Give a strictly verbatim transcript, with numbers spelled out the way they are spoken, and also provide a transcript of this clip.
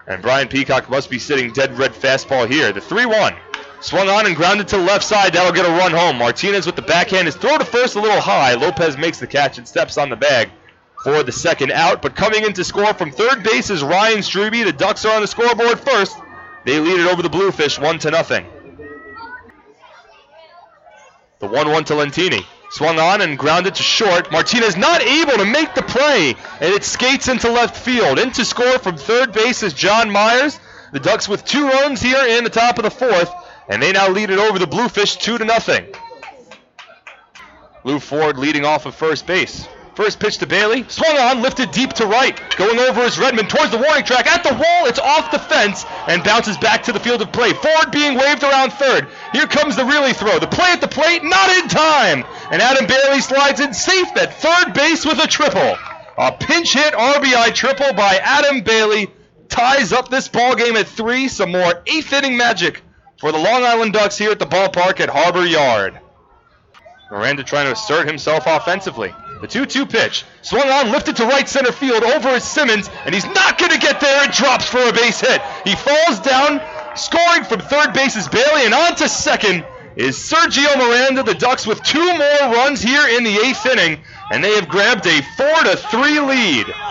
And Brian Peacock must be sitting dead red fastball here. The three one. Swung on and grounded to the left side. That'll get a run home. Martinez with the backhand. His throw to first a little high. Lopez makes the catch and steps on the bag for the second out. But coming in to score from third base is Ryan Strebe. The Ducks are on the scoreboard first. They lead it over the Bluefish one to nothing. The one one to Lentini. Swung on and grounded to short. Martinez not able to make the play. And it skates into left field. In to score from third base is John Myers. The Ducks with two runs here in the top of the fourth. And they now lead it over the Bluefish two to nothing. Lou Ford leading off of first base. First pitch to Bailey. Swung on, lifted deep to right. Going over is Redmond towards the warning track. At the wall, it's off the fence and bounces back to the field of play. Ford being waved around third. Here comes the really throw. The play at the plate, not in time. And Adam Bailey slides in safe at third base with a triple. A pinch hit R B I triple by Adam Bailey ties up this ball game at three. Some more eighth inning magic for the Long Island Ducks here at the ballpark at Harbor Yard. Miranda trying to assert himself offensively. The two two pitch. Swung on, lifted to right center field. Over is Simmons, and he's not going to get there. It drops for a base hit. He falls down. Scoring from third base is Bailey, and on to second is Sergio Miranda. The Ducks with two more runs here in the eighth inning, and they have grabbed a four to three lead.